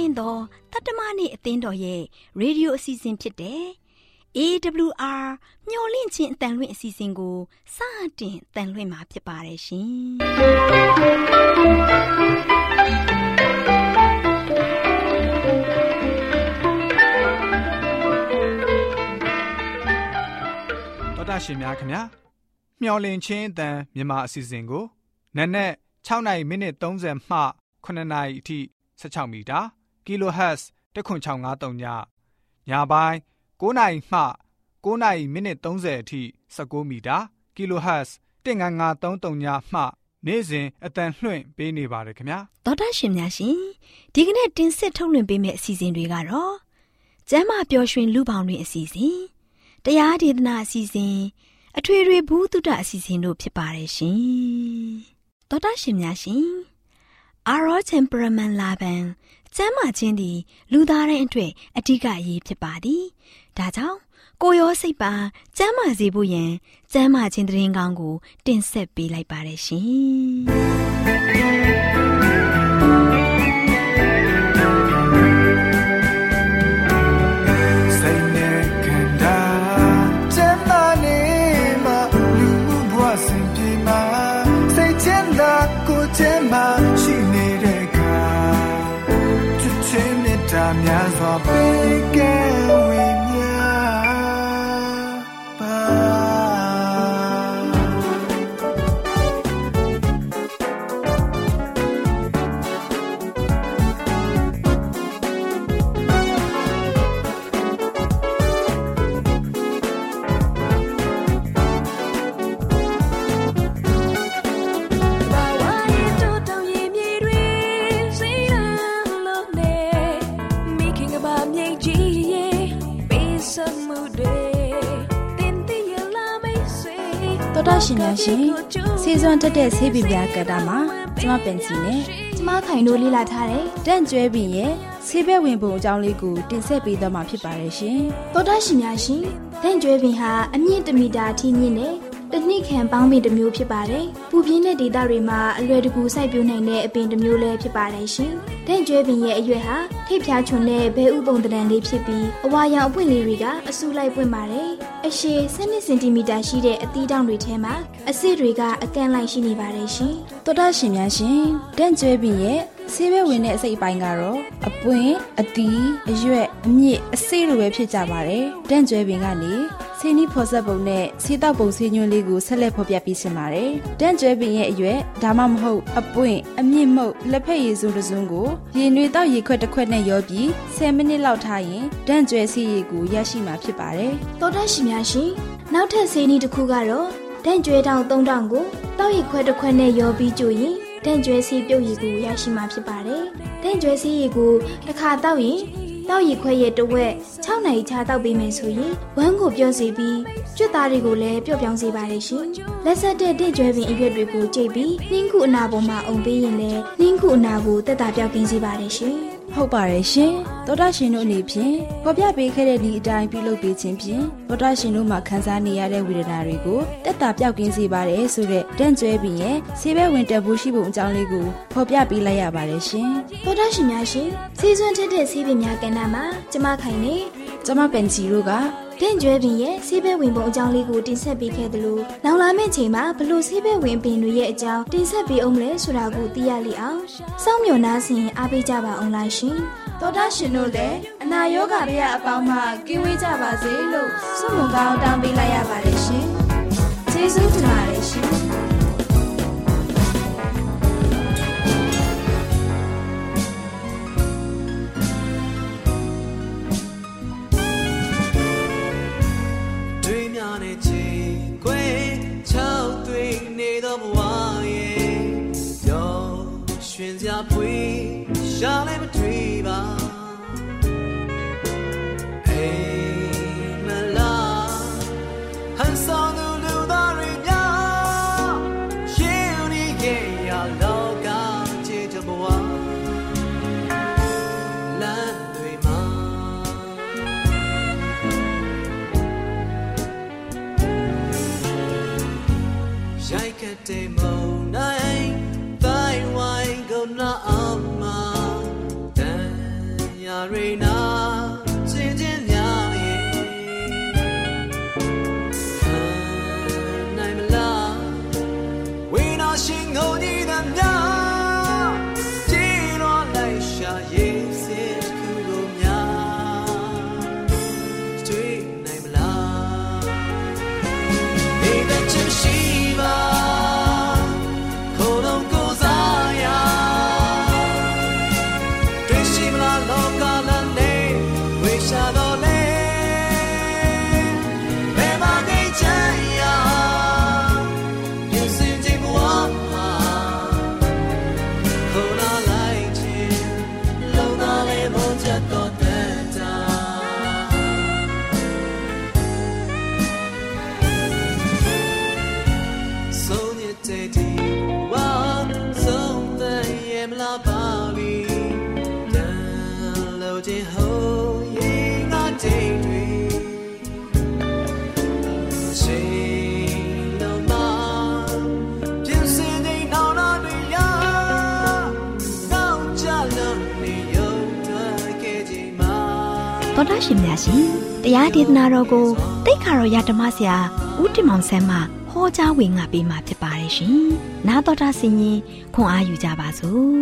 င်းသောတတ္တမနေ့အသင်းတော်ရဲ့ရေဒီယိုအစီအစဉ်ဖြစ်တဲ့ AWR မျော်လင့်ခြင်းအတန်လွင့်အစီအစဉ်ကိုစတင်တန်လွင့်မှာဖြစ်ပါတယ်ရှင်။တော်တာရှင်များခင်ဗျာမျော်လင့်ခြင်းအတန်မြန်မာအစီအစဉ်ကိုနက်နက်6နာရီမိနစ်30မှ9နာရီအထိ16မီတာ kHz 10653ညညပိုင်း9နာရီမှ9နာရီမိနစ်30အထိ19မီတာ kHz 19533ညမှနေ့စဉ်အတန်လွှင့်ပေးနေပါတယ်ခင်ဗျာတော်တာရှင်များရှင်ဒီကနေ့တင်ဆက်ထုတ်လွှင့်ပေးမယ့်အစီအစဉ်တွေကတော့ကျမ်းမာပျော်ရွှင်လူပေါင်းတွင်အစီအစဉ်တရားဒေသနာအစီအစဉ်အထွေထွေဘုဒ္ဓအစီအစဉ်တို့ဖြစ်ပါတယ်ရှင်တော်တာရှင်များရှင်Our temperament လာပံကျမ်းမာခြင်းသည်လူသားတိုင်းအတွက်အဓိကအရေးဖြစ်ပါသည်ဒါကြောင့်ကိုယ်ရောစိတ်ပါကျမ်းမာစေဖို့ယင်ကျမ်းမာခြင်းသတင်းကောင်းကိုတင်ဆက်ပေးလိုက်ပါတယ်ရှင်စိတ်နဲ့ခန္ဓာကျမ်းမာနေမှာလူမှုဘဝစဉ်ပြေမှာစိတ်ချမ်းသာကိုယ်ချမ်းသာရှိနေတဲ့အခါချစ်ချင်းနဲ့တာများစွာပေးကမ်းဝေမျှပါတော်တာရှင်များရှင်စေစွမ်းတက်တဲ့ဆေးပြပြကတ္တာမှာကျမပင်စီနဲ့ကျမခိုင်တို့လေ့လာထားတဲ့တန့်ကျွဲပင်ရဲ့ဆေးဘက်ဝင်ပုံအကြောင်းလေးကိုတင်ဆက်ပေးသွားမှာဖြစ်ပါတယ်ရှင်တော်တာရှင်များရှင်တန့်ကျွဲပင်ဟာအမြင့်1မီတာအထိမြင့်တဲ့တစ်နှစ်ခန့်ပေါင်းပင်တစ်မျိုးဖြစ်ပါတယ်ပူပြင်းတဲ့ဒေသတွေမှာအလွယ်တကူစိုက်ပျိုးနိုင်တဲ့အပင်တစ်မျိုးလည်းဖြစ်ပါတယ်ရှင်တန့်ကျွဲပင်ရဲ့အရွက်ဟာထိပ်ဖြားချွန်တဲ့ဘဲဥပုံတံလေးဖြစ်ပြီးအဝါရောင်အပွင့်လေးတွေကအဆူလိုက်ပွင့်ပါတယ်အရှည်12စင်တီမီတာရှိတဲ့အသီးတောင်တွေထဲမှာအဆစ်တွေကအကန့်လိုက်ရှိနေပါတယ်ရှင်တော်တာရှင်များရှင်တန့်ကျွဲပင်ရဲ့ဆေးဘက်ဝင်တဲ့အစိတ်အပိုင်းကတော့အပွင့်အသီးအရွက်အမြင့်အဆေးလိုပဲဖြစ်ကြပါတယ်တန့်ကျွဲပင်ကနေဆေးနီးဖော်ဆက်ပုံနဲ့ဆေးတောက်ပုံဆေးညွှန်းလေးကိုဆက်လက်ဖော်ပြပေးချင်ပါတယ်တန့်ကျွဲပင်ရဲ့အရွက်ဒါမှမဟုတ်အပွင့်အမြင့်မှုတ်လက်ဖက်ရည်စုံတစ်စုံကိုရေနွေတောက်ရေခွက်တစ်ခွက်နဲ့ရောပြီး10မိနစ်လောက်ထားရင်တန့်ကျွဲဆေးရည်ကိုရရှိမှာဖြစ်ပါတယ်တော်တာရှင်များရှင်နောက်ထပ်ဆေးနီးတစ်ခုကတော့တန့်ကျွဲတောင်3000ကိုတောက်ရေခွက်တစ်ခွက်နဲ့ရောပြီးကြိုရင်တန့်ကျွဲဆေးပြုတ်ရည်ကိုရရှိမှာဖြစ်ပါတယ်တန့်ကျွဲဆေးရည်ကိုတစ်ခါတောက်ရင်တောက်ရည်ခွဲရဲ့တဝက်6နာရီချတောက်ပေးမယ်ဆိုရင်ဝမ်းကိုပြော့စေပြီးကြွက်သားတွေကိုလည်းပျော့ပြောင်းစေပါတယ်ရှင်လက်ဆက်တဲ့တန့်ကျွဲပင်အရွက်တွေကိုကြိတ်ပြီးနှင်းခုအနာပေါ်မှာအုံပေးရင်လည်းနှင်းခုအနာကိုတက်တာပြောက်ကင်းစေပါတယ်ရှင်ဟုတ်ပါတယ်ရှင်သောတာရှင်တို့အနေဖြင့်ဖော်ပြပေးခဲ့တဲ့ဒီအတိုင်းပြုလုပ်ပေးခြင်းဖြင့်သောတာရှင်တို့မှာခံစားနေရတဲ့ဝေဒနာတွေကိုတက်တာပြောက်ကင်းစေပါတယ်ဆိုတဲ့တန့်ကျွဲပင်ရဲ့ဆေးဘက်ဝင်တက်ဖို့ရှိပုံအကြောင်းလေးကိုဖော်ပြပေးလိုက်ရပါတယ်ရှင်သောတာရှင်များရှင်ဆေးစွမ်းထက်တဲ့ဆေးပင်များကဏ္ဍမှာကျမခိုင်နေကျမပန်ချီတို့ကတန့်ကျွဲပင်ရဲ့ဆေးဘက်ဝင်ပုံအကြောင်းလေးကိုတင်ဆက်ပေးခဲ့သလိုနောက်လာမယ့်ချိန်မှာဘလို့ဆေးဘက်ဝင်ပင်တွေရဲ့အကြောင်းတင်ဆက်ပေးအောင်လဲဆိုတာကိုသိရလိမ့်အောင်စောင့်မျှော်နှားစဉ်အားပေးကြပါအောင်လားရှင်သောတာရှင်တို့လည်းအနာရောဂါတွေအပေါင်းမှကင်းဝေးကြပါစေလို့ဆုမွန်ကောင်းတောင်းပေးလိုက်ရပါတယ်ရှင်ကျေးဇူးတင်ပါတယ်ရှင်ရှာလည်းမတွေ့ပါဟေးမလာဟန်ဆောင်သူလူသားတွေများရှင်နေခဲ့ရလောကချစ်တဲ့ဘဝလမ်းတွေမှာရိုက်ခတ်တဲ့မုန်တိုင်းတိုင်းဝိုင်းကုန်နာအောင်瑞娜，渐渐亮眼，看来没啦，为那心后你的娘，记落来下夜色苦肉娘，最来没啦，你的真心吧。 တော်တာရှင်များရှင်တရားဒေသနာတော်ကိုတိတ်ခါတော်ရဓမ္မဆရာဦးတင်မောင်ဆန်းမှဟောကြားဝင်ငါပေးมาဖြစ်ပါတယ်ရှင်။နားတော်တာဆင်ရင်ခွန်အားယူကြပါစို့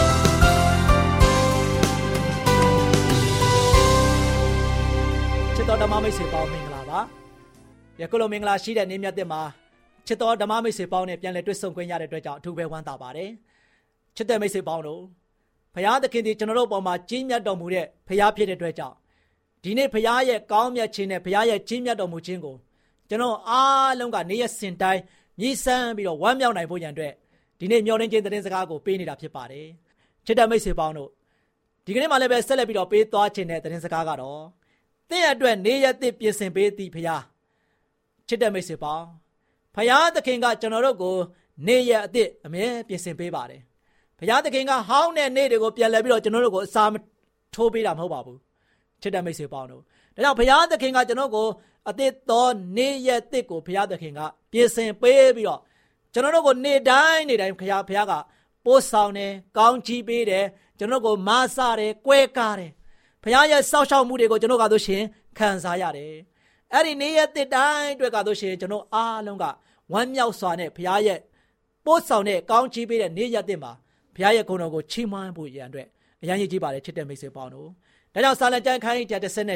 ။ချစ်တော်ဓမ္မမိတ်ဆွေပေါင်းမင်္ဂလာပါ။ယခုလိုမင်္ဂလာရှိတဲ့နေ့မြတ်တဲ့မှာချစ်တော်ဓမ္မမိတ်ဆွေပေါင်းနဲ့ပြန်လည်တွေ့ဆုံခွင့်ရတဲ့အတွက်ကြောင့်အထူးပဲဝမ်းသာပါတယ်။ချစ်တဲ့မိတ်ဆွေပေါင်းတို့ဘုရားသခင်ဒီကျွန်တော်တို့ပေါ်မှာကြီးမြတ်တော်မူတဲ့ဘုရားဖြစ်တဲ့အတွက်ကြောင့်ဒီနေ့ဘုရားရဲ့ကောင်းမြတ်ခြင်းနဲ့ဘုရားရဲ့ကြီးမြတ်တော်မူခြင်းကိုကျွန်တော်အားလုံးကနေ့ရက်စဉ်တိုင်းမြည်ဆန်းပြီးတော့ဝမ်းမြောက်နိုင်ဖို့ရန်အတွက်ဒီနေ့မျှော်လင့်ခြင်းသတင်းစကားကိုပေးနေတာဖြစ်ပါတယ်ချစ်တဲ့မိတ်ဆွေပေါင်းတို့ဒီကနေ့မှလည်းပဲဆက်လက်ပြီးတော့ပေးသွားခြင်းတဲ့သတင်းစကားကတော့သင်အတွက်နေ့ရက်သစ်ပြင်ဆင်ပေးသည်ဘုရားချစ်တဲ့မိတ်ဆွေပေါင်းဘုရားသခင်ကကျွန်တော်တို့ကိုနေ့ရက်အသစ်အမြဲပြင်ဆင်ပေးပါတယ်ဘုရားသခင်ကဟောင်းတဲ့နေ့တွေကိုပြန်လဲပြီးတော့ကျွန်တော်တို့ကိုအစာထိုးပေးတာမဟုတ်ပါဘူးချစ်တဲ့မိတ်ဆွေပေါင်းတို့ဒါကြောင့်ဘုရားသခင်ကကျွန်တော်ကိုအသစ်သောနေ့ရက်သစ်ကိုဘုရားသခင်ကပြင်ဆင်ပေးပြီးတော့ကျွန်တော်တို့ကိုနေ့တိုင်းဘုရားကပို့ဆောင်တယ်ကောင်းချီးပေးတယ်ကျွန်တော်ကိုမဆတယ်ကွဲကားတယ်ဘုရားရဲ့စောင့်ရှောက်မှုတွေကိုကျွန်တော်ကဆိုရှင်ခံစားရတယ်အဲ့ဒီနေ့ရက်သစ်တိုင်းအတွက်ကဆိုရှင်ကျွန်တော်အားလုံးကဝမ်းမြောက်စွာနဲ့ဘုရားရဲ့ပို့ဆောင်တဲ့ကောင်းချီးပေးတဲ့နေ့ရက်သစ်မှာဘုရားရဲ့ဂုဏ်တော်ကိုချီးမွမ်းဖို့ရန်အတွက်အရန်ကြီးပါတယ်ချစ်တဲ့မိတ်ဆွေပေါင်းတို့ဒါကြောင့်စာလံကျမ်းခန်းကြီး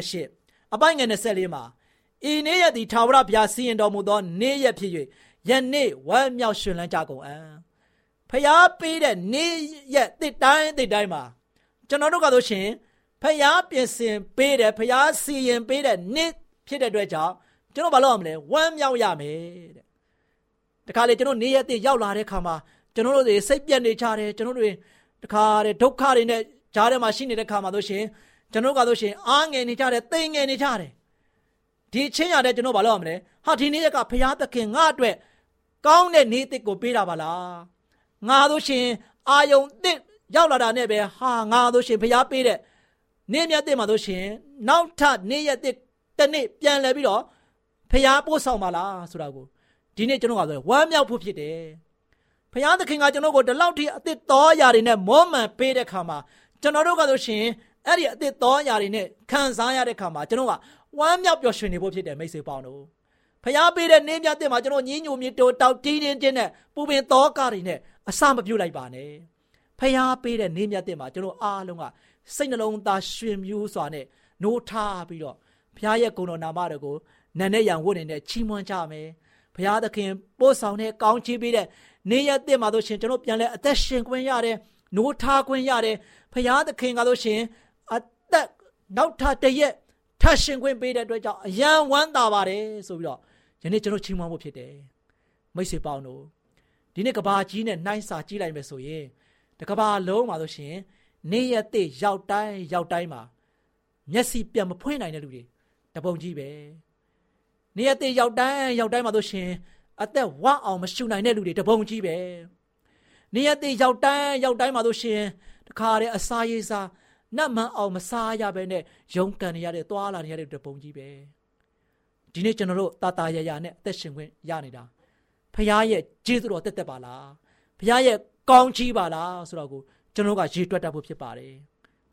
138အပိုင်းငယ်24မှာဤနေ့ရက်သည်ထာဝရဘုရားစီရင်တော်မူသောနေ့ရက်ဖြစ်၍ယနေ့ဝမ်းမြောက်ရှင်လန်းကြကုန်အံ့ဖျားပေးတဲ့နေ့ရက်တစ်တိုင်းမှာကျွန်တော်တို့ကဆိုရှင်ဖျားပြင်ဆင်ပေးတယ်ဖျားစီရင်ပေးတဲ့နေ့ဖြစ်တဲ့အတွက်ကြောင့်ကျွန်တော်ဘာလုပ်ရမလဲဝမ်းမြောက်ရမယ်တဲ့တခါလေကျွန်တော်နေ့ရက်တစ်ရောက်လာတဲ့ခါမှာကျွန်တော်တို့တွေစိတ်ပြတ်နေကြတယ်ကျွန်တော်တို့တွေတခါတဲ့ဒုက္ခတွေနဲ့ကြားထဲမှာရှိနေတဲ့ခါမှာဆိုရှင်ကျွန်တော်ကဆိုရှင်အားငယ်နေကြတယ်သိငယ်နေကြတယ်ဒီချင်းရတဲ့ကျွန်တော်ဘာလုပ်ရမလဲဟာဒီနေ့ကဘုရားသခင်ငါ့အတွက်ကောင်းတဲ့နေ့တစ်ကိုပေးတာပါလားငါဆိုရှင်အာယုံတစ်ရောက်လာတာနဲ့ပဲဟာငါဆိုရှင်ဘုရားပေးတဲ့နေ့မြတ်တစ်မှာဆိုရှင်နောက်ထပ်နေ့ရက်တစ်နေ့ပြန်လဲပြီးတော့ဘုရားပို့ဆောင်ပါလားဆိုတာကိုဒီနေ့ကျွန်တော်ကဆိုဝမ်းမြောက်ဖို့ဖြစ်တယ်ဘုရားသခင်ကကျွန်တော်ကိုဒီလောက်ထိအသစ်တော်ရာတွေနဲ့မောမှန်ပေးတဲ့ခါမှာကျွန်တော်တို့ကဆိုရှင်အဲ့ဒီအသစ်တော်ရာတွေနဲ့ခံစားရတဲ့ခါမှာကျွန်တော်ကဝမ်းမြောက်ပျော်ရွှင်နေဖို့ဖြစ်တယ်မိတ်ဆွေပေါင်းတို့ဖျားပေးတဲ့နေ့မြတ်တဲ့မှာကျွန်တော်ညင်းညူမြေတောက်တင်းတင်းချင်းနဲ့ပူပင်သောကတွေနဲ့အစမပြုတ်လိုက်ပါနဲ့ဖျားပေးတဲ့နေ့မြတ်တဲ့မှာကျွန်တော်အားလုံးကစိတ်နှလုံးသားရွှင်မြူးစွာနဲ့နိုးထားပြီးတော့ဖျားရဲ့ဂုဏ်တော်နာမတော်ကိုနန်းနဲ့ရံဝတ်နေတဲ့ချီးမွမ်းကြမယ်ဖျားသခင်ပို့ဆောင်တဲ့ကောင်းချီးပေးတဲ့နေ့ရက်တဲ့မှာဆိုရှင်ကျွန်တော်ပြန်လဲအသက်ရှင်ခွင့်ရတယ်နိုးထားခွင့်ရတယ်ဖျားသခင်ကဆိုရှင်အသက်နောက်ထပ်တရက်ထပ်ရှင်ခွင့်ပေးတဲ့အတွက်ကြောင့်အယံဝမ်းသာပါတယ်ဆိုပြီးတော့ယနေ့ကျွန်တော်ချီးမွမ်းဖို့ဖြစ်တယ်မိတ်ဆွေပေါင်းတို့ဒီနေ့ကဘာကြီးနဲ့နှိုင်းစာကြည့်လိုက်မယ်ဆိုရင်တကဘာလုံးမှာဆိုရှင်နေ့ရက်တဲ့ရောက်တိုင်းမှာမျက်စိပြန်မဖွင့်နိုင်တဲ့လူတွေတပုံကြီးပဲနေ့ရက်တဲ့ရောက်တိုင်းမှာဆိုရှင်အသက်ဝအောင်မရှုနိုင်တဲ့လူတွေတပုံကြီးပဲနေ့ရက်တဲ့ရောက်တိုင်းမှာဆိုရှင်တခါတည်းအစာရေးစားနတ်မှန်အောင်မစားရဘဲနဲ့ရုန်းကန်နေရတဲ့သွားလာနေရတဲ့တပုံကြီးပဲဒီနေ့ကျွန်တော်တို့တာတာရရနဲ့အသက်ရှင်ခွင့်ရနေတာဖခင်ရဲ့ကျေးဇူးတော်တက်ပါလားဖခင်ရဲ့ကောင်းချီးပါလားဆိုတော့ကိုကျွန်တော်ကရေတွက်တတ်ဖို့ဖြစ်ပါတယ်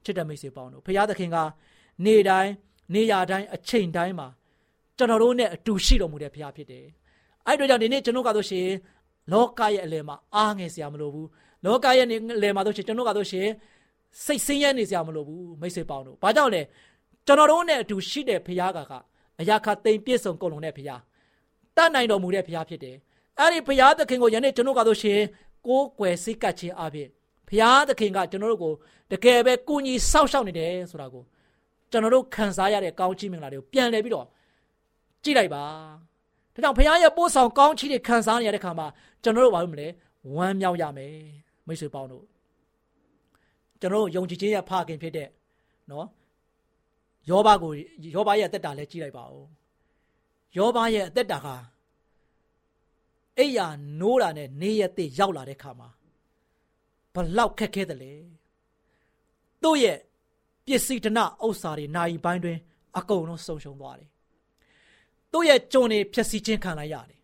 ချစ်တဲ့မိတ်ဆွေပေါင်းတို့ဖခင်သခင်ကနေတိုင်းနေရာတိုင်းအချိန်တိုင်းမှာကျွန်တော်တို့နဲ့အတူရှိတော်မူတဲ့ဖခင်ဖြစ်တယ်အဲ့တို့ကြောင့်ဒီနေ့ကျွန်တော်ကတော့ရှင်လောကရဲ့အလယ်မှာအားငယ်စရာမလိုဘူးလောကရဲ့အလယ်မှာတို့ရှင်ကျွန်တော်ကတော့ရှင်စိတ်ဆင်းရဲနေစရာမလိုဘူးမိတ်ဆွေပေါင်းတို့ဘာကြောင့်လဲကျွန်တော်တို့နဲ့အတူရှိတဲ့ဖခင်ကအရာခသိမ့်ပြည့်စုံကုန်လုံးတဲ့ဖခင်တတ်နိုင်တော်မူတဲ့ဖခင်ဖြစ်တယ်အဲ့ဒီဖခင်သခင်ကိုယနေ့ကျွန်တော်ကတော့ရှင်ကိုးကွယ်စိတ်ကပ်ခြင်းအပြင်ဖခင်သခင်ကကျွန်တော်တို့ကိုတကယ်ပဲကုညီစောင့်ရှောက်နေတယ်ဆိုတာကိုကျွန်တော်တို့ခံစားရတဲ့ကောင်းချီးမင်္ဂလာတွေကိုပြန်လည်ပြီးတော့ကြည့်လိုက်ပါဒါကြောင့်ဖခင်ရဲ့ပို့ဆောင်ကောင်းချီးတွေခံစားနေရတဲ့ခါမှာကျွန်တော်တို့ဘာလို့မလဲဝမ်းမြောက်ရမယ်မိတ်ဆွေပေါင်းတို့ကျွန်တော်တို့ယုံကြည်ခြင်းရဲ့ဖခင်ဖြစ်တဲ့နော်ယောဘရဲ့အသက်တာလည်းကြည့်လိုက်ပါဦးယောဘရဲ့အသက်တာဟာအိယာနိုးတာနဲ့နေရက်သိရောက်လာတဲ့ခါမှာဘလောက်ခက်ခဲတယ်လေသူ့ရဲ့ပစ္စည်းဓနဥစ္စာတွေနာယီပိုင်းတွင်အကုန်လုံးဆုံးရှုံးသွားတယ်သူ့ရဲ့ကြုံတွေဖျက်ဆီးခြင်းခံလိုက်ရတယ်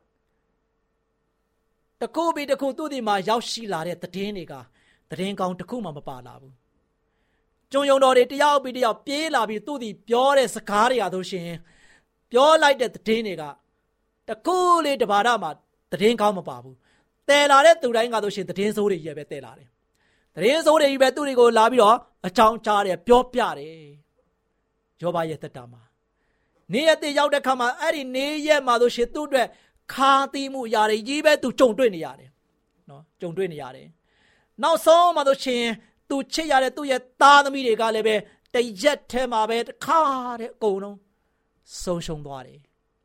တခုပြီးတခုသူ့ဒီမှာရောက်ရှိလာတဲ့သတင်းတွေကသတင်းကောင်းတစ်ခုမှမပါလာဘူးကျုံယုံတော်တွေတယောက်ပြီးတယောက်ပြေးလာပြီးသူ့ဒီပြောတဲ့စကားတွေဆိုရှင်ပြောလိုက်တဲ့သတင်းတွေကတခုလေးတပါးမှသတင်းကောင်းမပါဘူးတဲလာတဲ့သူတိုင်းကဆိုရှင်သတင်းစိုးတွေကြီးပဲတဲလာတယ်သတင်းစိုးတွေကြီးပဲသူတွေကိုလာပြီးတော့အကြောင်းကြားတယ်ပြောပြတယ်ယောဘရဲ့သက်တာမှာနေရက်တည်ရောက်တဲ့ခါမှာအဲ့ဒီနေရက်မှာဆိုရှင်သူ့အတွက်ခါတီးမှုຢာတွေကြီးပဲသူကြုံတွေ့နေရတယ်နော်ကြုံတွေ့နေရတယ်နောက်ဆုံးမှာဆိုရှင်သူချစ်ရတဲ့သူ့ရဲ့သားသမီးတွေကလည်းပဲတရက်ထဲမှာပဲတခါတဲ့အကုန်လုံးဆုံးရှုံးသွားတယ်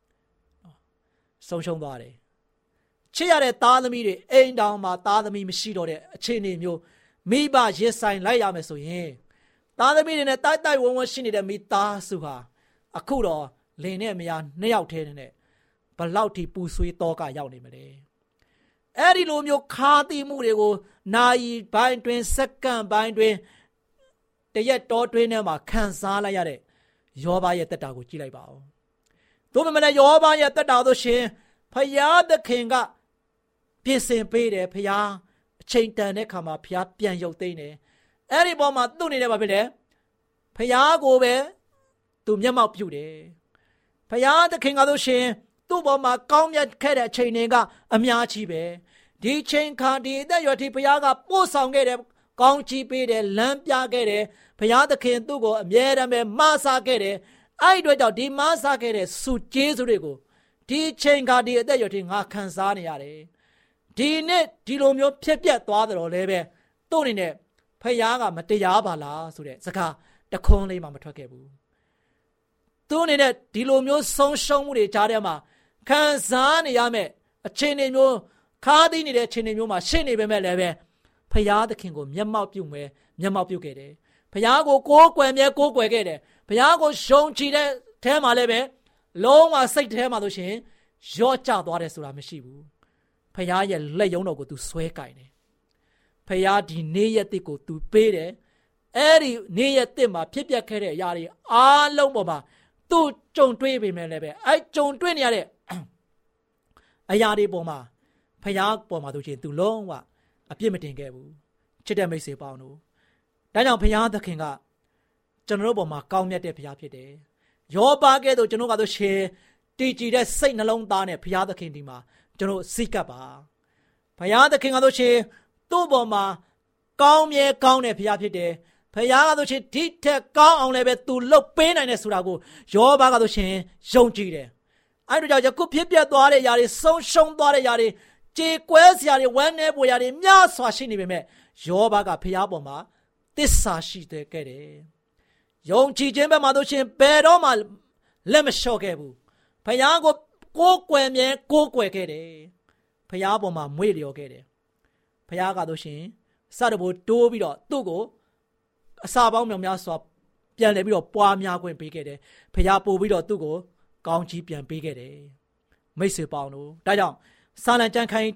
ဆုံးရှုံးသွားတယ်ချစ်ရတဲ့သားသမီးတွေအိမ်တောင်မှာသားသမီးမရှိတော့တဲ့အခြေအနေမျိုးမိဘရင်ဆိုင်လိုက်ရမယ်ဆိုရင်သားသမီးတွေနဲ့တိုက်တိုက်ဝန်းဝန်းရှိနေတဲ့မိသားစုဟာအခုတော့လင်နဲ့မယားနှစ်ယောက်တည်းနဲ့ဘလောက်ထိပူဆွေးတော့ကရောက်နေမလဲအဲ့ဒီလိုမျိုးခါတီးမှုတွေကိုနာယီပိုင်းတွင်စက္ကန့်ပိုင်းတွင်တရက်တော်တွင်းထဲမှာခံစားလိုက်ရတဲ့ယောဘရဲ့တက်တာကိုကြည့်လိုက်ပါဦးသို့ပေမဲ့လည်းယောဘရဲ့တက်တာဆိုရှင်ဖယားသခင်ကပြင်ဆင်ပေးတယ်ဖယားအချိန်တန်တဲ့ခါမှာဖယားပြန်ရုပ်သိမ်းတယ်အဲ့ဒီပေါ်မှာသူ့နေတယ်ဘာဖြစ်လဲဖယားကိုပဲသူမျက်မှောက်ပြုတယ်ဖယားသခင်ကဆိုရှင်သူ့ပေါ်မှာကောင်းမြတ်ခဲ့တဲ့အချိန်တွေကအများကြီးပဲဒီချိန်ခါဒီအသက်ရွယ်ထိဘုရားကပို့ဆောင်ခဲ့တယ်ကောင်းချီးပေးတယ်လမ်းပြခဲ့တယ်ဘုရားသခင်သူ့ကိုအမြဲတမ်းပဲမဆာခဲ့တယ်အဲ့ဒီအတွက်ကြောင့်ဒီမဆာခဲ့တဲ့စုကျေးဇူးတွေကိုဒီချိန်ခါဒီအသက်ရွယ်ထိငါခံစားနေရတယ်ဒီနေ့ဒီလိုမျိုးဖြစ်ပျက်သွားတယ်လို့လည်းပဲသူ့အနေနဲ့ဘုရားကမတရားပါလားဆိုတဲ့စကားတခွန်းလေးမှမထွက်ခဲ့ဘူးသူ့အနေနဲ့ဒီလိုမျိုးဆုံးရှုံးမှုတွေကြားထဲမှာခံစားနေရမယ်အခြေအနေမျိုးခါးသီးနေတဲ့အခြေအနေမျိုးမှာရှင်းနေပေမဲ့လည်းပဲဖယားသခင်ကိုမျက်မှောက်ပြုခဲ့တယ်ဖယားကိုကိုးကွယ်ခဲ့တယ်ဖယားကိုရှုံချတဲ့အဲမှာလည်းပဲလုံးဝစိတ်ထဲမှာဆိုရှင်ရော့ကျသွားတယ်ဆိုတာမရှိဘူးဖယားရဲ့လက်ရုံးတော်ကိုသူဆွဲကင်တယ်ဖယားဒီနေ့ရက်တစ်ကိုသူပေးတယ်အဲ့ဒီနေ့ရက်တစ်မှာဖြစ်ပျက်ခဲ့တဲ့အရာတွေအားလုံးပေါ်မှာသူကြုံတွေ့ပေမဲ့လည်းပဲအဲ့ကြုံတွေ့နေရတဲ့အရာတွေပေါ်မှာဖယားပေါ်မှာဆိုရှင်သူလုံးဝအပြစ်မတင်ခဲ့ဘူးချစ်တဲ့မိတ်ဆွေပေါင်းတို့ဒါကြောင့်ဖယားသခင်ကကျွန်တော်တို့ပေါ်မှာကောင်းမြတ်တဲ့ဖယားဖြစ်တယ်ယောဘကဲ့သို့ကျွန်တော်ကဆိုရှင်တည်ကြည်တဲ့စိတ်နှလုံးသားနဲ့ဖယားသခင်ဒီမှာကျွန်တော်စိတ်ကပ်ပါဖယားသခင်ကဆိုရှင်သူ့ပေါ်မှာကောင်းမြဲကောင်းတဲ့ဖယားဖြစ်တယ်ဖယားကဆိုရှင်ဒီထက်ကောင်းအောင်လည်းပဲသူလုပ်ပေးနိုင်တယ်ဆိုတာကိုယောဘကဆိုရှင်ယုံကြည်တယ်အဲ့ဒါကြောင့်ယခုဖြစ်ပျက်သွားတဲ့ຢာတွေဆုံးရှုံးသွားတဲ့ຢာတွေကြေကွဲစရာတွေဝမ်းနည်းပွေရာတွေများစွာရှိနေပေမဲ့ယောဘကဖယားပေါ်မှာသစ္စာရှိတဲ့ခဲ့တယ်ယုံကြည်ခြင်းဘက်မှာဆိုရှင်ဘယ်တော့မှလက်မလျှော့ခဲ့ဘူးဖယားကိုကိုးကွယ်ခဲ့တယ်ဖယားပေါ်မှာမွေ့လျော်ခဲ့တယ်ဖယားကဆိုရှင်စတဘိုးတိုးပြီးတော့သူ့ကိုအစာပေါင်းမြောင်များစွာပြန်လဲပြီးတော့ပွားများခွင့်ပေးခဲ့တယ်ဖယားပို့ပြီးတော့သူ့ကိုကောင်းချီးပြန်ပေးခဲ့တယ်မိတ်ဆွေပေါင်းတို့ဒါကြောင့်စာလံကျမ်းခန်း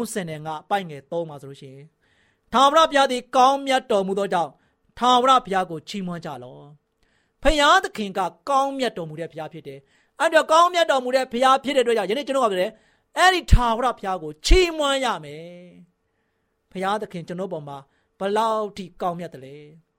135ပိုက်ငယ်3မှာဆိုလို့ရှိရင်ထာဝရဘုရားသည်ကောင်းမြတ်တော်မူသောကြောင့်ထာဝရဘုရားကိုချီးမွမ်းကြလော့ဖယားသခင်ကကောင်းမြတ်တော်မူတဲ့ဘုရားဖြစ်တယ်အဲ့တော့ကောင်းမြတ်တော်မူတဲ့ဘုရားဖြစ်တဲ့အတွက်ကြောင့်ယနေ့ကျွန်တော်ကပြောတယ်အဲ့ဒီထာဝရဘုရားကိုချီးမွမ်းရမယ်ဘုရားသခင်ကျွန်တော်ပေါ်မှာဘလောက်ထိကောင်းမြတ်တယ်လဲ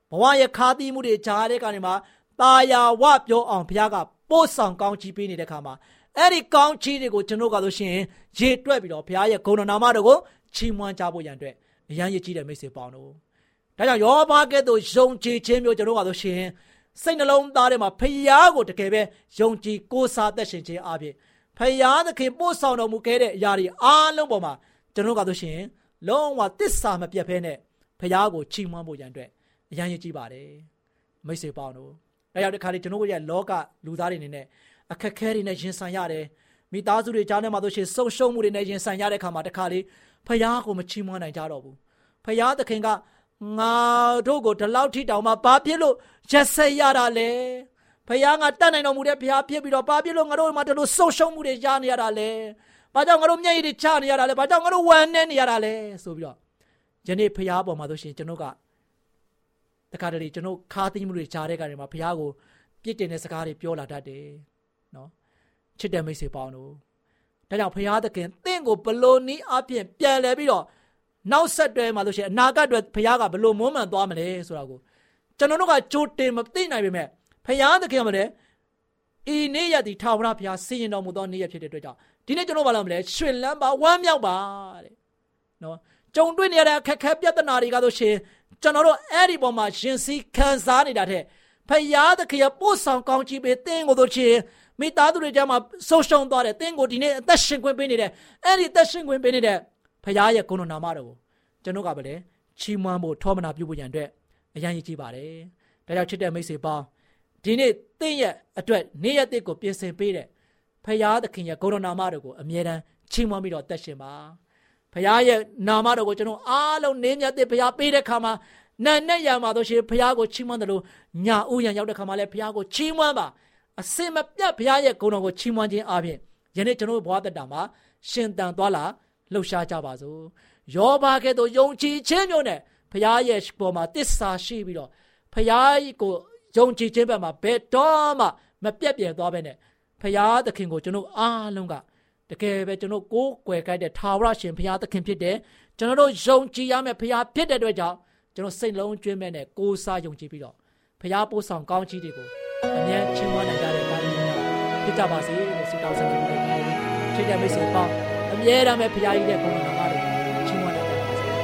ဘဝရဲ့ခါသီးမှုတွေကြားတဲ့ကနေမှာတာယာဝပြောအောင်ဘုရားကပို့ဆောင်ကောင်းချီးပေးနေတဲ့ခါမှာအဲ့ဒီကောင်းချီးတွေကိုကျွန်တော်ကဆိုရှင်ရေတွက်ပြီးတော့ဘုရားရဲ့ဂုဏ်တော်နာမတော်ကိုချီးမွမ်းကြဖို့ရန်အတွက်အရန်ရည်ကြီးတဲ့မိတ်ဆွေပေါင်းတို့ဒါကြောင့်ယောဘကဲ့သို့ယုံကြည်ခြင်းမျိုးကျွန်တော်ကဆိုရှင်စိတ်နှလုံးသားထဲမှာဘုရားကိုတကယ်ပဲယုံကြည်ကိုးစားသက်ရှင်ခြင်းအပြင်ဘုရားသခင်ပို့ဆောင်တော်မူခဲ့တဲ့အရာတွေအားလုံးပေါ်မှာကျွန်တော်ကဆိုရှင်လုံးဝသစ္စာမပြတ်ဘဲနဲ့ဘုရားကိုချီးမွမ်းဖို့ရန်အတွက်အရန်ရည်ကြီးပါတယ်မိတ်ဆွေပေါင်းတို့ဒါကြောင့်ဒီခါလေးကျွန်တော်ရဲ့လောကလူသားတွေအနေနဲ့အခက်ခဲတွေနဲ့ရင်ဆိုင်ရတယ်မိသားစုတွေကြားထဲမှာဆိုရှင်ဆုံရှုံမှုတွေနဲ့ရင်ဆိုင်ရတဲ့ခါမှာတခါလေးဖယားကိုမချီးမွမ်းနိုင်ကြတော့ဘူးဖယားသခင်ကငါတို့ကိုဒီလောက်ထိတောင်မှဘာဖြစ်လို့ရက်ဆက်ရတာလဲဖယားကတတ်နိုင်တော်မူတဲ့ဖယားဖြစ်ပြီးတော့ဘာဖြစ်လို့ငါတို့မှာဒီလိုဆုံရှုံမှုတွေရနေရတာလဲဘာကြောင့်ငါတို့မျက်ရည်တွေချနေရတာလဲဘာကြောင့်ငါတို့ဝမ်းနေနေရတာလဲဆိုပြီးတော့ယနေ့ဖယားပေါ်မှာဆိုရှင်ကျွန်တော်ကတခါတလေကျွန်တော်ခါသိမှုတွေကြားတဲ့ကနေမှာဖယားကိုပြစ်တင်တဲ့စကားတွေပြောလာတတ်တယ်နော်ချစ်တဲ့မိတ်ဆွေပေါင်းတို့ဒါကြောင့်ဖယားသခင်တင့်ကိုဘလို့နီးအပြင်ပြန်လဲပြီးတော့နောက်ဆက်တွဲမှာလို့ရှိရင်အနာဂတ်တွေဖယားကဘလို့မွမ်းမံသွားမလဲဆိုတာကိုကျွန်တော်တို့ကကြိုတင်မသိနိုင်ပေမဲ့ဖယားသခင်ကလည်းဤနေ့ရက်ဒီထာဝရဘုရားစီရင်တော်မူသောနေ့ရက်ဖြစ်တဲ့အတွက်ကြောင့်ဒီနေ့ကျွန်တော်ဘာလုပ်မလဲရွှင်လန်းပါဝမ်းမြောက်ပါတဲ့နော်ကြုံတွေ့နေရတဲ့အခက်အခဲပြဿနာတွေကတော့ရှင်ကျွန်တော်တို့အဲ့ဒီပေါ်မှာရှင်စီခံစားနေတာတဲ့ဖယားသခင်ရဲ့ပို့ဆောင်ကောင်းချီးပေးတင်းကိုတို့ရှင်မိသားစုတွေကြားမှာဆုံရှုံသွားတယ်တင်းကိုဒီနေ့အသက်ရှင်ခွင့်ပေးနေတဲ့အဲ့ဒီအသက်ရှင်ခွင့်ပေးနေတဲ့ဖယားရဲ့ဂုဏ်တော်နာမတော်ကိုကျွန်တော်ကပဲလေချီးမွမ်းဖို့ထောမနာပြုဖို့ရန်အတွက်အရန်ရည်ကြီးပါတယ်ဒါကြောင့်ချစ်တဲ့မိတ်ဆွေပေါင်းဒီနေ့တင်းရဲ့အတွက်နေ့ရက်တစ်ကိုပြင်ဆင်ပေးတဲ့ဖယားသခင်ရဲ့ဂုဏ်တော်နာမတော်ကိုအမြဲတမ်းချီးမွမ်းပြီးတော့သက်ရှင်ပါဖယားရဲ့နာမတော်ကိုကျွန်တော်အားလုံးနေမြတ်တဲ့ဖယားပေးတဲ့ခါမှာနာနဲ့ရမှာတို့ရှင်ဖယားကိုချီးမွမ်းတယ်လို့ညာဥယံရောက်တဲ့ခါမှာလည်းဖယားကိုချီးမွမ်းပါအစင်မပြတ်ဘုရားရဲ့ဂုဏ်တော်ကိုချီးမွမ်းခြင်းအပြင်ယနေ့ကျွန်တော်ဘဝတတမှာရှင်သန်သွားလာလှုပ်ရှားကြပါစို့ယောဘကဲ့သို့ယုံကြည်ခြင်းမျိုးနဲ့ဘုရားရဲ့ပေါ်မှာတစ္ဆာရှိပြီးတော့ဘုရားကိုယုံကြည်ခြင်းဘက်မှာဘယ်တော့မှမပြတ်ပြယ်သွားပဲနဲ့ဘုရားသခင်ကိုကျွန်တော်အားလုံးကတကယ်ပဲကျွန်တော်ကိုးကွယ်ကြတဲ့ထာဝရရှင်ဘုရားသခင်ဖြစ်တဲ့ကျွန်တော်တို့ယုံကြည်ရမယ့်ဘုရားဖြစ်တဲ့အတွက်ကြောင့်ကျွန်တော်စိတ်လုံးကျွင်းမဲ့နဲ့ကိုးစားယုံကြည်ပြီးတော့ဘုရားပို့ဆောင်ကောင်းချီးတွေကိုအမြဲချီးမွမ်းနိုင်ကြတဲ့ကာလမျိုးဖြစ်ကြပါစေလို့ဆုတောင်းဆောင်နေပါတယ်။ချစ်တဲ့မိတ်ဆွေပေါင်းအမြဲတမ်းပဲဘုရားကြီးရဲ့ဂုဏ်တော်နာမတော်ကိုချီးမွမ်းနိုင်ကြပါစေ။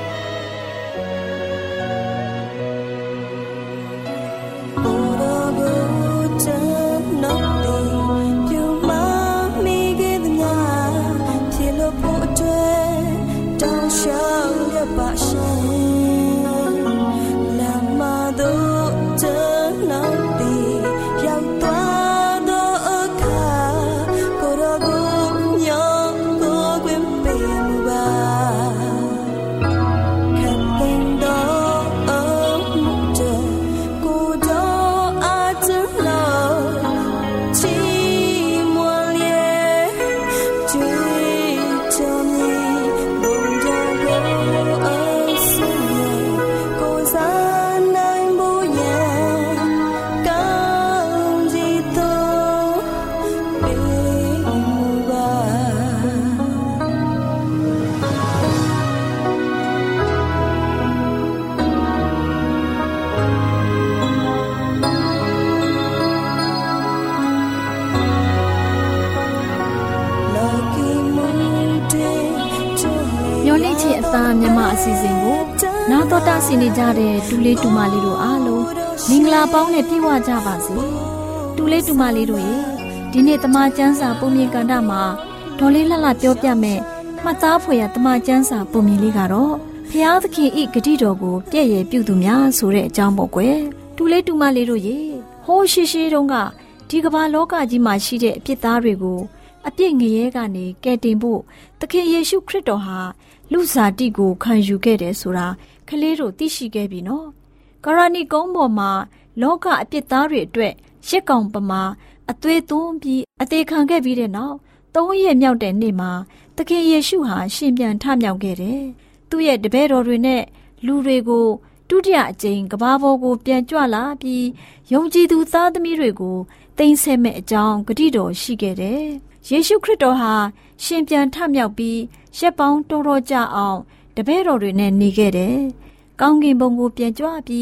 မြန်မာအစီအစဉ်ကိုနားတော်တာဆင်နေကြတဲ့တူလေးတူမလေးတို့အားလုံးမင်္ဂလာပေါင်းနဲ့ပြည့်ဝကြပါစေတူလေးတူမလေးတို့ရေဒီနေ့တမန်ကျမ်းစာပုံမြင်ကန်တာမှာဒေါ်လေးလှလှပြောပြမယ်မှတ်သားဖွယ်ရတမန်ကျမ်းစာပုံမြင်လေးကတော့ဖျားသခင်ဤဂတိတော်ကိုပြည့်ရပြုသူများဆိုတဲ့အကြောင်းပေါ့ကွယ်တူလေးတူမလေးတို့ရေဟိုးရှိရှိတုန်းကဒီကမ္ဘာလောကကြီးမှာရှိတဲ့အပြစ်သားတွေကိုအပြစ်ငရဲကနေကယ်တင်ဖို့သခင်ယေရှုခရစ်တော်ဟာလူစားတိကိုခံယူခဲ့တယ်ဆိုတာကလေးတို့သိရှိခဲ့ပြီနော်ကာရဏီကုန်းပေါ်မှာလောကအပြစ်သားတွေအတွက်ရစ်ကောင်ပမာအသွေးသွန်းပြီးအသေးခံခဲ့ပြီးတဲ့နောက်3 ရက်မြောက်တဲ့နေ့မှာသခင်ယေရှုဟာရှင်ပြန်ထမြောက်ခဲ့တယ်သူ့ရဲ့တပည့်တော်တွေနဲ့လူတွေကိုဒုတိယအကြိမ်ကမ္ဘာပေါ်ကိုပြန်ကြွလာပြီးယုံကြည်သူသားသမီးတွေကိုသိမ်းဆည်းမဲ့အကြောင်းဂတိတော်ရှိခဲ့တယ်ယေရှုခရစ်တော်ဟာရှင်ပြန်ထမြောက်ပြီးရက်ပေါင်းတော်တော်ကြာအောင်တပည့်တော်တွေနဲ့နေခဲ့တယ်။ကောင်းကင်ဘုံကိုပြန်ကြွပြီး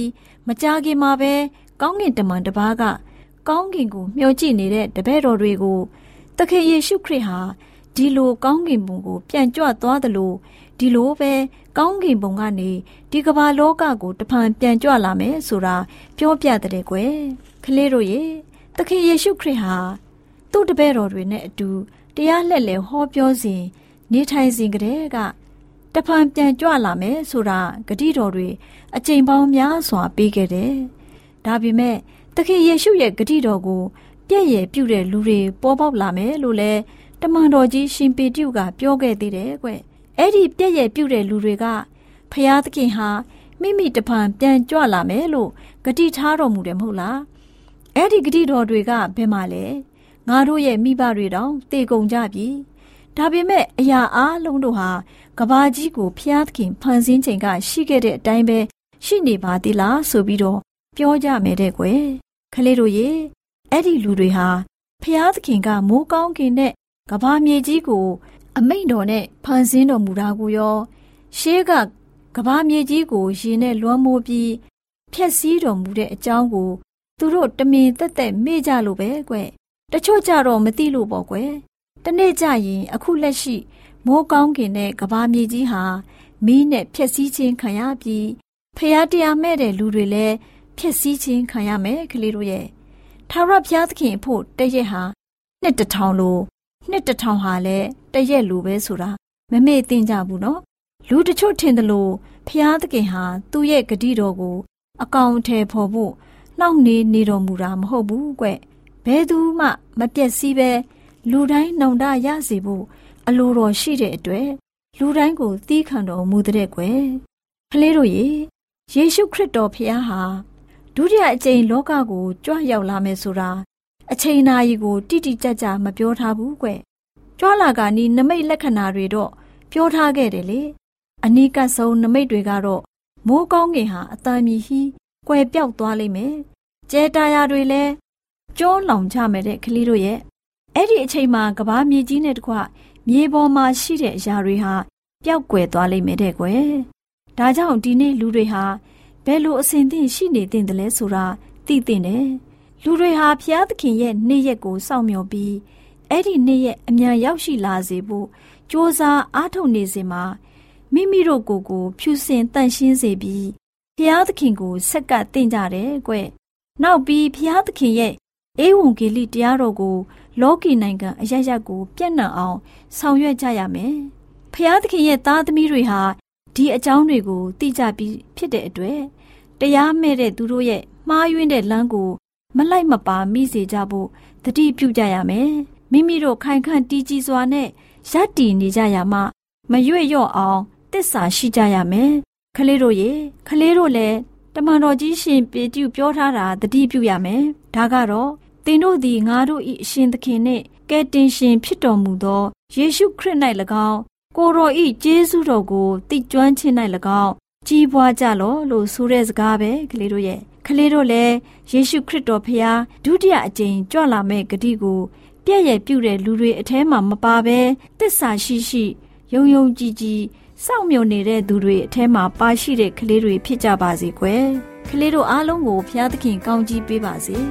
မကြခင်မှာပဲကောင်းကင်တမန်တစ်ပါးကကောင်းကင်ကိုမျှော်ကြည့်နေတဲ့တပည့်တော်တွေကိုသခင်ယေရှုခရစ်ဟာဒီလိုကောင်းကင်ဘုံကိုပြန်ကြွသွားသလိုဒီလိုပဲကောင်းကင်ဘုံကနေဒီကမ္ဘာလောကကိုတဖန်ပြန်ကြွလာမယ်ဆိုတာပြောပြတဲ့ကွယ်ကလေးတို့ရေသခင်ယေရှုခရစ်ဟာသူ့တပည့်တော်တွေနဲ့အတူတရားလှည့်လည်ဟောပြောစဉ်နေထိုင်စဉ်ကတည်းကတဖန်ပြန်ကြွလာမယ်ဆိုတာဂတိတော်တွေအကြိမ်ပေါင်းများစွာပေးခဲ့တယ်။ဒါပေမဲ့သခင်ယေရှုရဲ့ဂတိတော်ကိုပြည့်ရည်ပြုတဲ့လူတွေပေါ်ပေါက်လာမယ်လို့လဲတမန်တော်ကြီးရှင်ပေတရုကပြောခဲ့သေးတယ်ကွ။အဲ့ဒီပြည့်ရည်ပြုတဲ့လူတွေကဖျားသခင်ဟာမိမိတဖန်ပြန်ကြွလာမယ်လို့ဂတိထားတော်မူတယ်မဟုတ်လား။အဲ့ဒီဂတိတော်တွေကဘယ်မှာလဲ။ငါတို့ရဲ့မိဘတွေတောင်တည်ကုန်ကြပြီ။ဒါပေမဲ့အရာအားလုံးတို့ဟာကဘာကြီးကိုဖျားသခင်ဖန်ဆင်းချိန်ကရှိခဲ့တဲ့အတိုင်းပဲရှိနေပါသေးလားဆိုပြီးတော့ပြောကြမယ်တဲ့ကွယ်ခလေးတို့ရေအဲ့ဒီလူတွေဟာဖျားသခင်ကမိုးကောင်းကင်နဲ့ကဘာမြေကြီးကိုအမိန့်တော်နဲ့ဖန်ဆင်းတော်မူတာကိုရောရှေးကကဘာမြေကြီးကိုရေနဲ့လွှမ်းမိုးပြီးဖျက်ဆီးတော်မူတဲ့အကြောင်းကိုသူတို့တမင်သက်သက်မေ့ကြလို့ပဲကွယ်တချို့ကြတော့မသိလို့ပေါ့ကွယ်တနေ့ကျရင်အခုလက်ရှိမိုးကောင်းကင်နဲ့ကဘာမြေကြီးဟာမီးနဲ့ဖျက်ဆီးခြင်းခံရပြီးဖျားတရားမဲ့တဲ့လူတွေလည်းဖျက်ဆီးခြင်းခံရမယ်ကလေးတို့ရဲ့ထာဝရဘုရားသခင်ဖို့တရက်ဟာနှစ်တစ်ထောင်လိုနှစ်တစ်ထောင်ဟာလည်းတရက်လိုပဲဆိုတာမမေ့သင့်ကြဘူးနော်လူတချို့ထင်တယ်လို့ဘုရားသခင်ဟာသူ့ရဲ့ဂတိတော်ကိုအကောင်အထည်ဖော်ဖို့နှောင့်နေတော်မူတာမဟုတ်ဘူးကွဘယ်သူမှမပျက်စီးပဲလူတိုင်းနှုံတရစေဖို့အလိုတော်ရှိတဲ့အတွက်လူတိုင်းကိုသီးခံတော်မူတဲ့ကွယ်ကလေးတို့ရေယေရှုခရစ်တော်ဖခင်ဟာဒုတိယအကြိမ်လောကကိုကြွရောက်လာမယ်ဆိုတာအချိန်နာရီကိုတိတိကျကျမပြောထားဘူးကွကြွလာကနီးနမိတ်လက္ခဏာတွေတော့ပြောထားခဲ့တယ်လေအနီးကပ်ဆုံးနမိတ်တွေကတော့မိုးကောင်းကင်ဟာအတန်မြည်ဟီးကွယ်ပြောက်သွားလိမ့်မယ်ကျဲတာယာတွေလည်းကျိုးလောင်ကြမယ်တဲ့ကလေးတို့ရဲ့အဲ့ဒီအချိန်မှာကဘာမြေကြီးနဲ့တကွမြေပေါ်မှာရှိတဲ့အရာတွေဟာပျောက်ကွယ်သွားလိမ့်မယ်တဲ့ကွယ်ဒါကြောင့်ဒီနေ့လူတွေဟာဘယ်လိုအစဉ်သင့်ရှိနေသင့်တယ်လဲဆိုတာသိသင့်တယ်လူတွေဟာဘုရားသခင်ရဲ့နေ့ရက်ကိုစောင့်မျှော်ပြီးအဲ့ဒီနေ့ရက်အမြန်ရောက်ရှိလာစေဖို့ကြိုးစားအားထုတ်နေစဉ်မှာမိမိတို့ကိုယ်ကိုဖြူစင်တန့်ရှင်းစေပြီးဘုရားသခင်ကိုဆက်ကပ်သင့်ကြတယ်ကွနောက်ပြီးဘုရားသခင်ရဲ့ဧဝံဂေလိတရားတော်ကိုလောကီနိုင်ငံအရပ်ရပ်ကိုပြန့်နှံ့အောင်ဆောင်ရွက်ကြရမယ်။ဖျားသခင်ရဲ့သားသမီးတွေဟာဒီအကြောင်းတွေကိုသိကြပြီးဖြစ်တဲ့အတွက်တရားမဲ့တဲ့သူတို့ရဲ့မှားယွင်းတဲ့လမ်းကိုမလိုက်မပါမိစေကြဖို့သတိပြုကြရမယ်။မိမိတို့ခိုင်ခန့်တည်ကြည်စွာနဲ့ရပ်တည်နေကြရမှမရွေ့လျော့အောင်တစ္ဆာရှိကြရမယ်။ခလေးတို့ရေခလေးတို့လည်းတမန်တော်ကြီးရှင်ပေတရုပြောထားတာသတိပြုရမယ်။ဒါကတော့သင်တို့သည်ငါတို့၏အရှင်သခင်နှင့်ကယ်တင်ရှင်ဖြစ်တော်မူသောယေရှုခရစ်၌၎င်းကိုယ်တော်၏ကျေးဇူးတော်ကိုသိကျွမ်းခြင်း၌၎င်းကြီးပွားကြလော့လို့ဆိုတဲ့စကားပဲကလေးတို့ရဲ့ကလေးတို့လည်းယေရှုခရစ်တော်ဖခင်ဒုတိယအကြိမ်ကြွလာမဲ့ဂတိကိုပြည့်ရည်ပြုတဲ့လူတွေအထဲမှာမပါဘဲသစ္စာရှိယုံယုံကြည်ကြည်စောင့်မျှော်နေတဲ့သူတွေအထဲမှာပါရှိတဲ့ကလေးတွေဖြစ်ကြပါစေကွယ်ကလေးတို့အားလုံးကိုဖခင်သခင်ကောင်းကြီးပေးပါစေ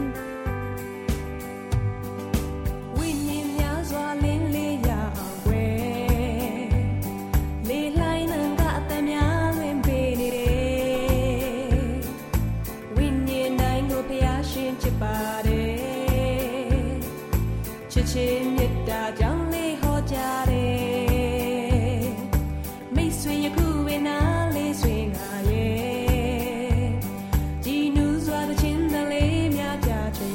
ချ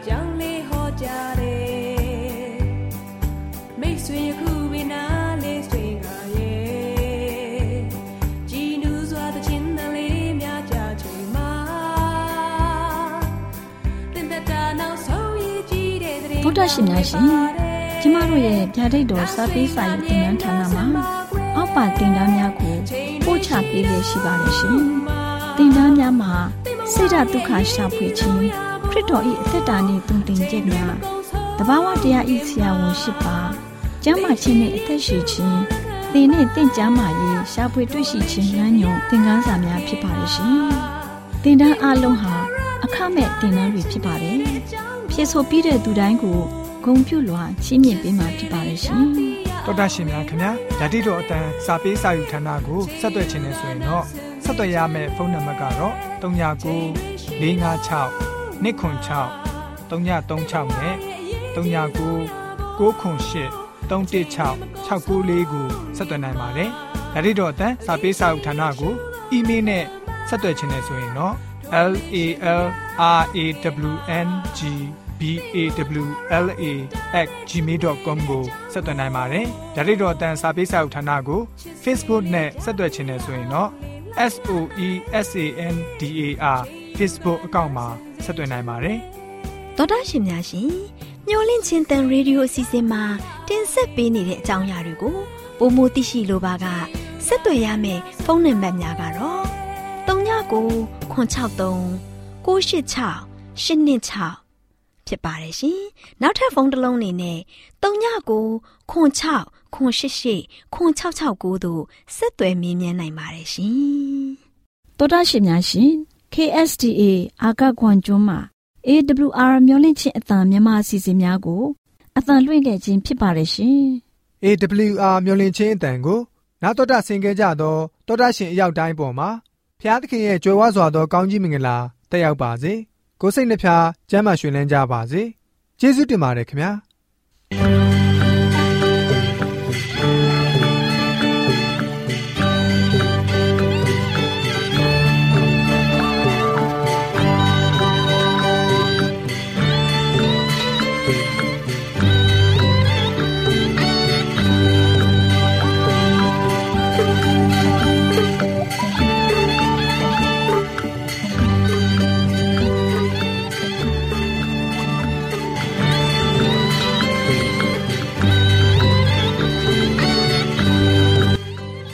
ကြောင့်လေးဟောကြတယ်မိတ်ဆွေခုပင်နာလေးဆွေကရဲ့ကြည်နူးစွာသချင်းတန်လေးများကြချိန်မှာတင်သက်တာနောက်ဆုံးရည်ကြည်တဲ့တဲ့ဗုဒ္ဓရှင်များရှင်ကျမတို့ရဲ့ဗျာဒိတ်တော်စာပေးစာယူသင်တန်းဌာနမှာအောက်ပါတင်တန်းများကိုပို့ချပေးရရှိပါတယ်ရှင်။တင်တန်းများမှာစိတ်ဓာတ်ဒုက္ခရှာဖွေခြင်းခရစ်တော်၏အသက်တာနှင့်တုန်တင်ခြင်းများတဘာဝတရားဤဆရာဝန်ရှိပါကျမ်းမာခြင်းနှင့်အသက်ရှိခြင်းသင်နှင့်တင့်ကြမာရေးရှာဖွေတွေ့ရှိခြင်းလမ်းညွန်သင်ခန်းစာများဖြစ်ပါရဲ့ရှင်။တင်တန်းအလုံးဟာအခမဲ့တင်တန်းတွေဖြစ်ပါတယ်။ဖြစ်ဆိုပြီးတဲ့သူတိုင်းကိုဂုဏ်ပြုလွှာချီးမြှင့်ပေးမှာဖြစ်ပါရဲ့ရှင်။တော်တာရှင်များခင်ဗျာဓာတိတော်အတန်းစာပေးစာယူဌာနကိုဆက်သွယ်ခြင်းနဲ့ဆိုရင်တော့ဆက်သွယ်ရမယ့်ဖုန်းနံပါတ်ကတော့39 456 296 336နဲ့39 98 316 694ကိုဆက်သွယ်နိုင်ပါတယ်ဓာတိတော်အတန်းစာပေးစာယူဌာနကိုအီးမေးလ်နဲ့ဆက်သွယ်ခြင်းနဲ့ဆိုရင်တော့ LALRAWNGBAWLA@gmail.com ကိုဆက်သွင်းနိုင်ပါတယ်။ဒါ့အပြင်တော့အတန်းစာပေးစာဥထာဏာကို Facebook နဲ့ဆက်သွယ်ခြင်းနဲ့ဆိုရင်တော့ SOESANDAR Facebook အကောင့်မှာဆက်သွင်းနိုင်ပါတယ်။သောတာရှင်များရှင်မျော်လင့်ခြင်းတန်ရေဒီယိုအစီအစဉ်မှာတင်ဆက်ပေးနေတဲ့အကြောင်းအရာတွေကိုပိုမိုသိရှိလိုပါကဆက်သွယ်ရမယ့်ဖုန်းနံပါတ်များကတော့39 963 986 826ဖြစ်ပါတယ်ရှင်။နောက်ထပ်ဖုန်းတစ်လုံးနေနဲ့39 96 988 9669တို့ဆက်သွယ်မြင်းမြန်းနိုင်ပါတယ်ရှင်။သောတာရှင်များရှင် KSTA အာကခွန်ကျွန်းမှာ AWR မျိုးလင့်ချင်းအတန်မြန်မာအစီအစဉ်များကိုအတန်လွှင့်ခဲ့ခြင်းဖြစ်ပါတယ်ရှင်။ AWR မျိုးလင့်ချင်းအတန်ကိုနောက်တော်တာဆင်ကြကြသောသောတာရှင်အရောက်တိုင်းပေါ်မှာဖျားသခင်ရဲ့ကြွယ်ဝစွာသောကောင်းကြီးမင်္ဂလာတက်ရောက်ပါစေ။ကိုယ်စိတ်နှဖျားကျမ်းမာရွှင်လန်းကြပါစေကျေးဇူးတင်ပါတယ်ခင်ဗျာ